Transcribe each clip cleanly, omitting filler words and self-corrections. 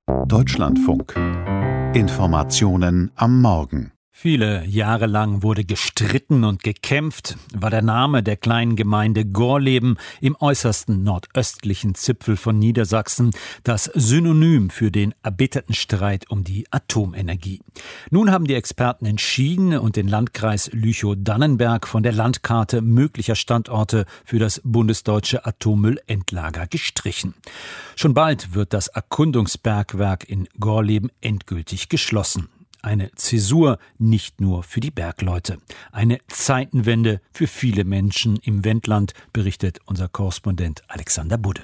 Deutschlandfunk. Informationen am Morgen. Viele Jahre lang wurde gestritten und gekämpft, war der Name der kleinen Gemeinde Gorleben im äußersten nordöstlichen Zipfel von Niedersachsen das Synonym für den erbitterten Streit um die Atomenergie. Nun haben die Experten entschieden und den Landkreis Lüchow-Dannenberg von der Landkarte möglicher Standorte für das bundesdeutsche Atommüllendlager gestrichen. Schon bald wird das Erkundungsbergwerk in Gorleben endgültig geschlossen. Eine Zäsur nicht nur für die Bergleute. Eine Zeitenwende für viele Menschen im Wendland, berichtet unser Korrespondent Alexander Budde.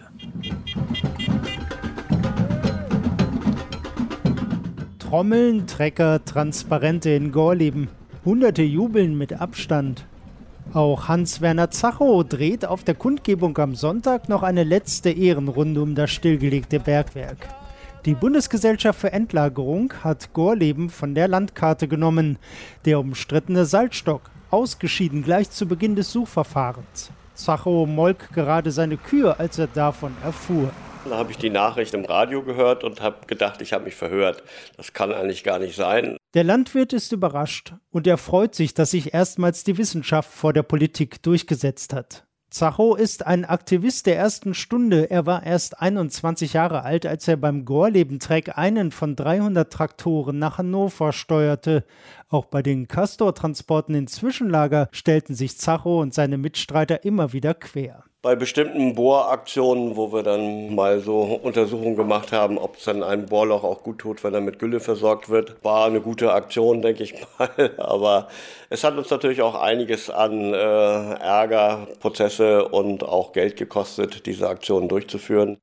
Trommeln, Trecker, Transparente in Gorleben. Hunderte jubeln mit Abstand. Auch Hans-Werner Zachow dreht auf der Kundgebung am Sonntag noch eine letzte Ehrenrunde um das stillgelegte Bergwerk. Die Bundesgesellschaft für Endlagerung hat Gorleben von der Landkarte genommen. Der umstrittene Salzstock, ausgeschieden gleich zu Beginn des Suchverfahrens. Zachow molk gerade seine Kühe, als er davon erfuhr. Da habe ich die Nachricht im Radio gehört und habe gedacht, ich habe mich verhört. Das kann eigentlich gar nicht sein. Der Landwirt ist überrascht und er freut sich, dass sich erstmals die Wissenschaft vor der Politik durchgesetzt hat. Zachow ist ein Aktivist der ersten Stunde. Er war erst 21 Jahre alt, als er beim Gorleben-Trek einen von 300 Traktoren nach Hannover steuerte. Auch bei den Castor-Transporten in Zwischenlager stellten sich Zachow und seine Mitstreiter immer wieder quer. Bei bestimmten Bohraktionen, wo wir dann mal so Untersuchungen gemacht haben, ob es dann einem Bohrloch auch gut tut, wenn er mit Gülle versorgt wird, war eine gute Aktion, denke ich mal. Aber es hat uns natürlich auch einiges an Ärger, Prozesse und auch Geld gekostet, diese Aktionen durchzuführen.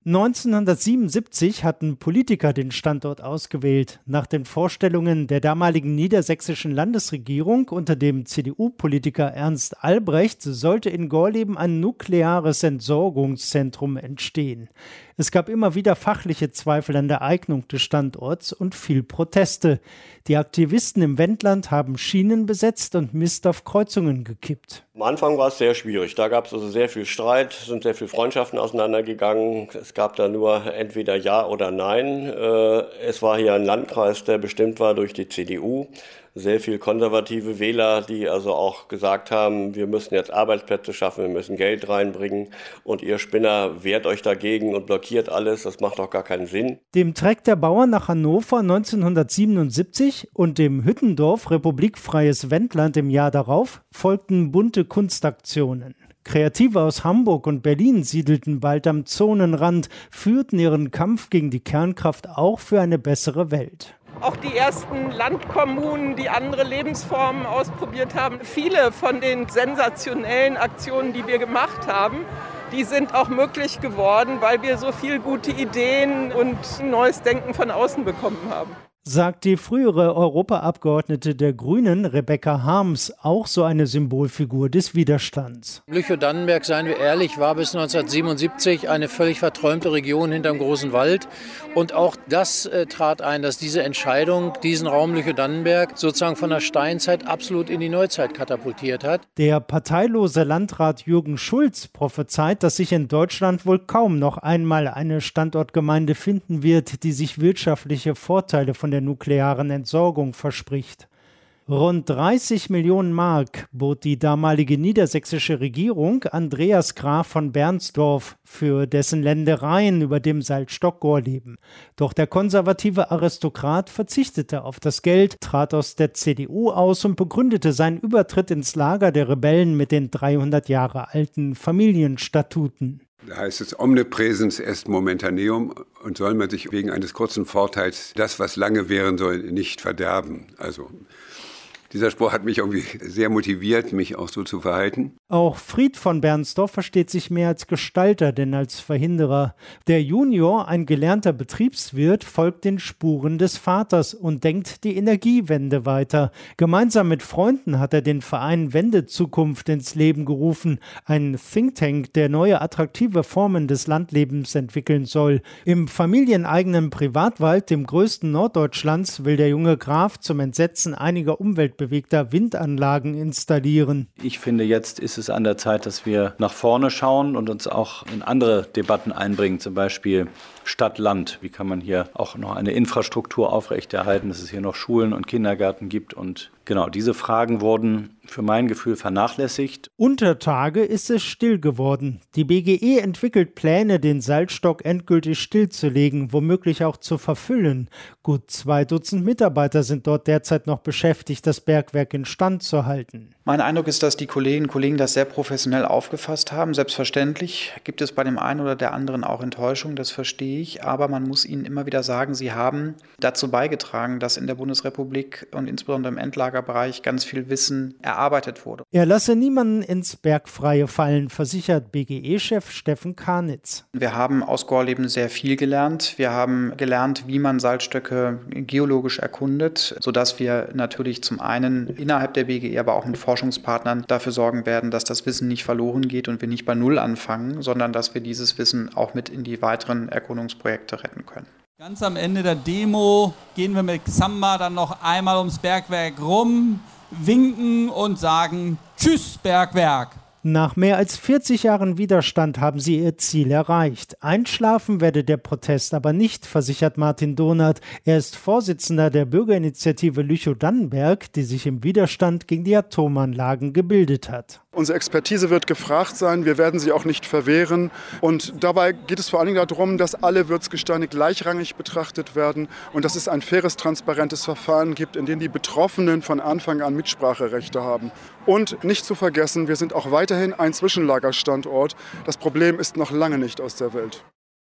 1977 hatten Politiker den Standort ausgewählt. Nach den Vorstellungen der damaligen niedersächsischen Landesregierung unter dem CDU-Politiker Ernst Albrecht sollte in Gorleben ein nukleares Entsorgungszentrum entstehen. Es gab immer wieder fachliche Zweifel an der Eignung des Standorts und viel Proteste. Die Aktivisten im Wendland haben Schienen besetzt und Mist auf Kreuzungen gekippt. Am Anfang war es sehr schwierig. Da gab es also sehr viel Streit, sind sehr viele Freundschaften auseinandergegangen. Es gab da nur entweder Ja oder Nein. Es war hier ein Landkreis, der bestimmt war durch die CDU. Sehr viel konservative Wähler, die also auch gesagt haben, wir müssen jetzt Arbeitsplätze schaffen, wir müssen Geld reinbringen und ihr Spinner wehrt euch dagegen und blockiert alles, das macht doch gar keinen Sinn. Dem Trek der Bauern nach Hannover 1977 und dem Hüttendorf Republikfreies Wendland im Jahr darauf folgten bunte Kunstaktionen. Kreative aus Hamburg und Berlin siedelten bald am Zonenrand, führten ihren Kampf gegen die Kernkraft auch für eine bessere Welt. Auch die ersten Landkommunen, die andere Lebensformen ausprobiert haben. Viele von den sensationellen Aktionen, die wir gemacht haben, die sind auch möglich geworden, weil wir so viele gute Ideen und neues Denken von außen bekommen haben. Sagt die frühere Europaabgeordnete der Grünen, Rebecca Harms, auch so eine Symbolfigur des Widerstands. Lüchow-Dannenberg, seien wir ehrlich, war bis 1977 eine völlig verträumte Region hinterm großen Wald. Und auch das trat ein, dass diese Entscheidung diesen Raum Lüchow-Dannenberg sozusagen von der Steinzeit absolut in die Neuzeit katapultiert hat. Der parteilose Landrat Jürgen Schulz prophezeit, dass sich in Deutschland wohl kaum noch einmal eine Standortgemeinde finden wird, die sich wirtschaftliche Vorteile von der nuklearen Entsorgung verspricht. Rund 30 Millionen Mark bot die damalige niedersächsische Regierung Andreas Graf von Bernsdorf für dessen Ländereien über dem Salzstock Gorleben. Doch der konservative Aristokrat verzichtete auf das Geld, trat aus der CDU aus und begründete seinen Übertritt ins Lager der Rebellen mit den 300 Jahre alten Familienstatuten. Da heißt es, Omnipräsens est momentaneum, und soll man sich wegen eines kurzen Vorteils das, was lange währen soll, nicht verderben. Also dieser Spruch hat mich irgendwie sehr motiviert, mich auch so zu verhalten. Auch Fried von Bernsdorf versteht sich mehr als Gestalter, denn als Verhinderer. Der Junior, ein gelernter Betriebswirt, folgt den Spuren des Vaters und denkt die Energiewende weiter. Gemeinsam mit Freunden hat er den Verein Wendezukunft ins Leben gerufen, ein Think Tank, der neue attraktive Formen des Landlebens entwickeln soll. Im familieneigenen Privatwald, dem größten Norddeutschlands, will der junge Graf zum Entsetzen einiger umweltbewegter Windanlagen installieren. Ich finde, jetzt ist es an der Zeit, dass wir nach vorne schauen und uns auch in andere Debatten einbringen, zum Beispiel Stadt-Land. Wie kann man hier auch noch eine Infrastruktur aufrechterhalten, dass es hier noch Schulen und Kindergärten gibt? Und genau, diese Fragen wurden für mein Gefühl vernachlässigt. Unter Tage ist es still geworden. Die BGE entwickelt Pläne, den Salzstock endgültig stillzulegen, womöglich auch zu verfüllen. Gut 2 Dutzend Mitarbeiter sind dort derzeit noch beschäftigt, das Bergwerk instand zu halten. Mein Eindruck ist, dass die Kolleginnen und Kollegen das sehr professionell aufgefasst haben. Selbstverständlich gibt es bei dem einen oder der anderen auch Enttäuschung, das verstehe ich. Aber man muss ihnen immer wieder sagen, sie haben dazu beigetragen, dass in der Bundesrepublik und insbesondere im Endlagerbereich ganz viel Wissen erarbeitet wurde. Er lasse niemanden ins Bergfreie fallen, versichert BGE-Chef Steffen Karnitz. Wir haben aus Gorleben sehr viel gelernt. Wir haben gelernt, wie man Salzstöcke geologisch erkundet, sodass wir natürlich zum einen innerhalb der BGE, aber auch mit Forschungspartnern dafür sorgen werden, dass das Wissen nicht verloren geht und wir nicht bei Null anfangen, sondern dass wir dieses Wissen auch mit in die weiteren Erkundungsprojekte retten können. Ganz am Ende der Demo gehen wir mit Xamba dann noch einmal ums Bergwerk rum, winken und sagen Tschüss Bergwerk. Nach mehr als 40 Jahren Widerstand haben sie ihr Ziel erreicht. Einschlafen werde der Protest aber nicht, versichert Martin Donath. Er ist Vorsitzender der Bürgerinitiative Lüchow-Dannenberg, die sich im Widerstand gegen die Atomanlagen gebildet hat. Unsere Expertise wird gefragt sein, wir werden sie auch nicht verwehren. Und dabei geht es vor allen Dingen darum, dass alle Würzgesteine gleichrangig betrachtet werden und dass es ein faires, transparentes Verfahren gibt, in dem die Betroffenen von Anfang an Mitspracherechte haben. Und nicht zu vergessen, wir sind auch weiterhin ein Zwischenlagerstandort. Das Problem ist noch lange nicht aus der Welt.